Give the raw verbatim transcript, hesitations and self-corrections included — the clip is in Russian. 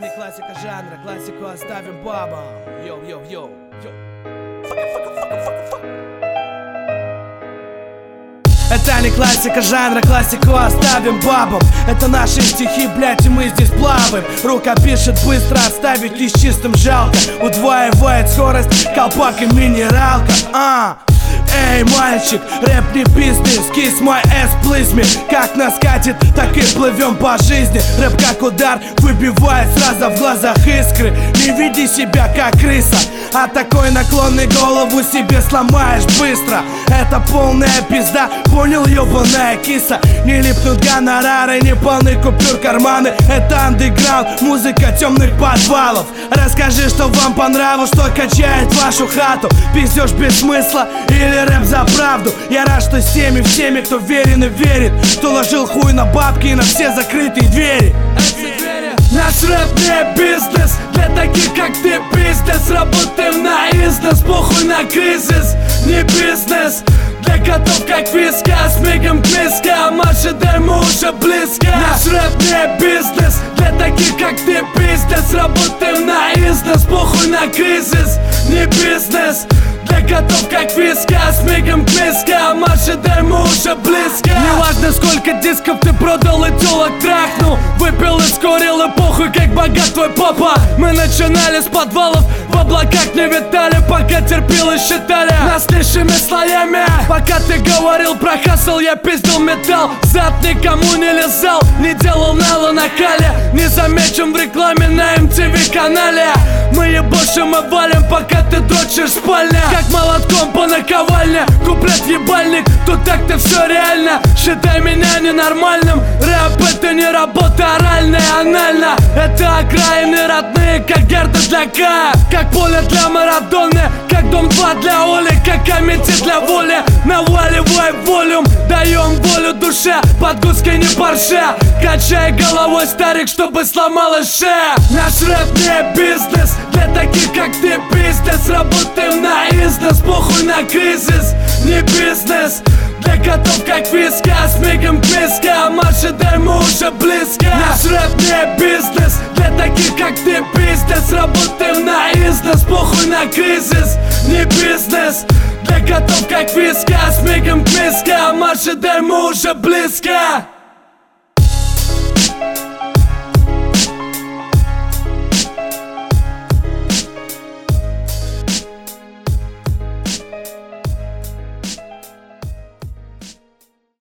не классика жанра, классику оставим бабам. Йоу-йоу-йоу, йоу. Это не классика жанра, классику оставим бабам. Это наши стихи, блять, и мы здесь плаваем. Рука пишет быстро, оставить лишь чистым жалко. Удваивает скорость, колпак и минералка. А, эй, мальчик, рэп не бизнес, kiss my ass, please me. Как нас катит, так и плывем по жизни. Рэп как удар, выбивает сразу в глазах искры. Не веди себя как крыса, а такой наклонный голову себе сломаешь быстро. Это полная пизда, понял, ёбаная киса. Не липнут гонорары, не полны купюр карманы. Это андеграунд, музыка темных подвалов. Расскажи, что вам понравилось, что качает вашу хату. Пиздёшь без смысла или рэп за правду. Я рад, что с теми всеми, кто верен и верит, кто ложил хуй на бабки и на все закрытые двери. Наш рэп не бизнес, для таких как ты бизнес. Работаем на износ, похуй на кризис. Не бизнес, для котов как вискас. Мигом близко, Маша, дай мы уже близко. Наш рэп не бизнес, для таких как ты бизнес. Работаем на износ, похуй на кризис. Не бизнес, для котов как вискас. Мигом близко, Маша, дай мы уже близко. Неважно сколько дисков ты продал и тёлок трахнул, выпил и скурил и похуй как богат твой папа. Мы начинали с подвалов, в облаках не витали, пока терпел и считали нас лишними слоями. Пока ты говорил про хасл, я пиздил металл. Зад никому не лизал, не делал нала на кале. Не замечен в рекламе на эм ти ви канале. Мы ебошим и валим, пока ты дрочишь в спальне. Как молотком по наковальне, куплет ебальник. Тут так-то все реально, считай меня ненормальным. Рэп это не работа оральная, анально. Это окраины родные, как Герда для К, как поле для Марадоны, как дом два для Оли, как комитет для воли. Наваливай волюм, даем волю душе, подгузки не порше. Качай головой, старик, чтобы сломалась шея. Наш рэп не бизнес, для таких как ты бизнес. Работаем на износ, похуй на кризис. Не бизнес, для котов как вискас. Мигом близко, Маша, дай мы уже близко. Наш рэп не бизнес, для таких как ты бизнес. Работаем на износ, похуй на кризис. Не бизнес, для котов как вискас. Мигом близко, Маша, дай мы уже близко.